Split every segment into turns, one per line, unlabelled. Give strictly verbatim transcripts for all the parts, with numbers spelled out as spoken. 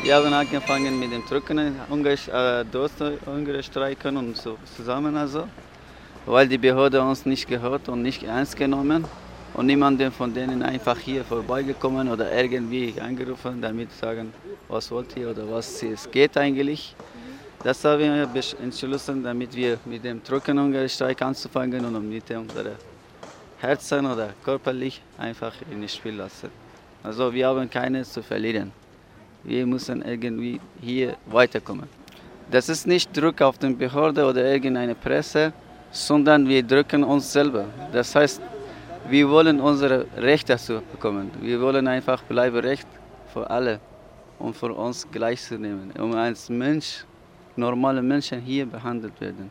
Wir haben angefangen mit dem Trockenen äh, Durststreiken und so zusammen, also, weil die Behörde uns nicht gehört und nicht ernst genommen und niemanden von denen einfach hier vorbeigekommen oder irgendwie angerufen, damit sagen, was wollt ihr oder was es geht eigentlich. Das haben wir entschlossen, damit wir mit dem Trockenhungerstreik anzufangen und mit unseren Herzen oder körperlich einfach in Spiel lassen. Also wir haben keines zu verlieren. Wir müssen irgendwie hier weiterkommen. Das ist nicht Druck auf die Behörde oder irgendeine Presse, sondern wir drücken uns selber. Das heißt, wir wollen unsere Rechte dazu bekommen. Wir wollen einfach bleiben Recht für alle und für uns gleich zu nehmen, um als Mensch, normale Menschen hier behandelt werden.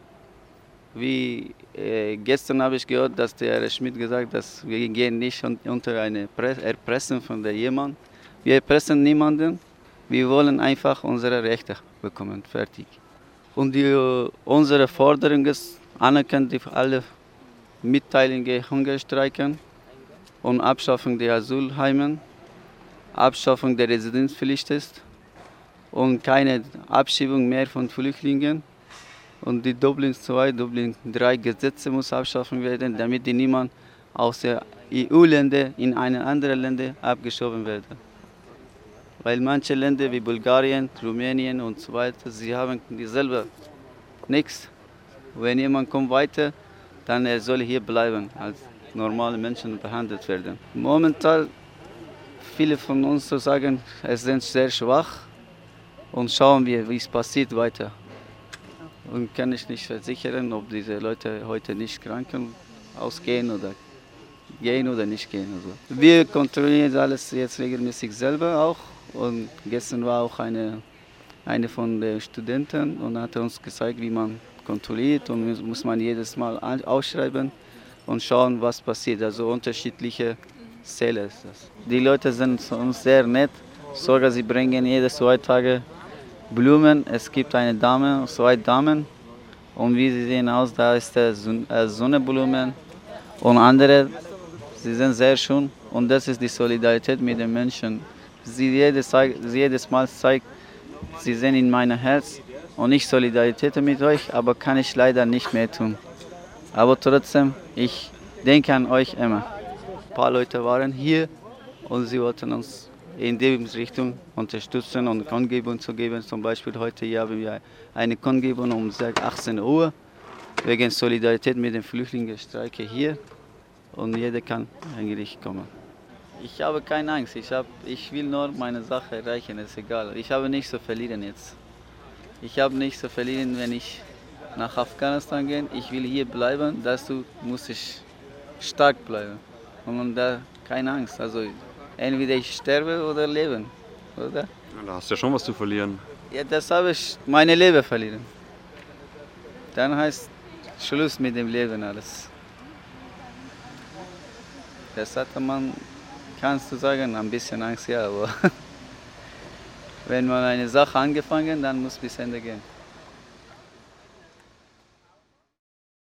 Wie äh, gestern habe ich gehört, dass der Herr Schmidt gesagt hat, dass wir gehen nicht unter eine Erpressung von der jemand. Wir erpressen niemanden. Wir wollen einfach unsere Rechte bekommen, fertig. Und die, uh, unsere Forderung ist, anerkennen die alle mitteilige Hungerstreiken und Abschaffung der Asylheime, Abschaffung der Residenzpflicht ist und keine Abschiebung mehr von Flüchtlingen. Und die Dublin zwei, Dublin drei Gesetze muss abschaffen werden, damit die niemand aus der E U-Länder in eine andere Länder abgeschoben werden. Weil manche Länder wie Bulgarien, Rumänien und so weiter, sie haben dieselbe nichts. Wenn jemand kommt weiter, dann er soll hier bleiben, als normale Menschen behandelt werden. Momentan, viele von uns so sagen, es sind sehr schwach und schauen wir, wie es passiert weiter. Und kann ich nicht versichern, ob diese Leute heute nicht kranken ausgehen oder gehen oder nicht gehen. Also wir kontrollieren alles jetzt regelmäßig selber auch. Und gestern war auch eine, eine von den Studenten und hat uns gezeigt, wie man kontrolliert und muss man jedes Mal ausschreiben und schauen, was passiert. Also unterschiedliche Zähler ist das. Die Leute sind zu uns sehr nett, sogar sie bringen jede zwei Tage Blumen. Es gibt eine Dame, zwei Damen und wie sie sehen aus, da ist der Sonnenblumen und andere, sie sind sehr schön und das ist die Solidarität mit den Menschen. Sie jedes, sie jedes Mal zeigt, sie sind in meinem Herz und ich Solidarität mit euch, aber kann ich leider nicht mehr tun. Aber trotzdem, ich denke an euch immer. Ein paar Leute waren hier und sie wollten uns in diese Richtung unterstützen und Kundgebung zu geben. Zum Beispiel heute hier haben wir eine Kundgebung um achtzehn Uhr wegen Solidarität mit den Flüchtlingsstreiken hier und jeder kann eigentlich kommen. Ich habe keine Angst, ich, hab, ich will nur meine Sache erreichen, ist egal. Ich habe nichts zu verlieren jetzt. Ich habe nichts zu verlieren, wenn ich nach Afghanistan gehe. Ich will hier bleiben, dazu muss ich stark bleiben. Und da keine Angst, also entweder ich sterbe oder leben, oder?
Ja, da hast du ja schon was zu verlieren.
Ja, das habe ich, meine Leben verlieren. Dann heißt Schluss mit dem Leben alles. Das hatte man, kannst du sagen, ein bisschen Angst, ja, aber wenn man eine Sache angefangen, dann muss bis Ende gehen.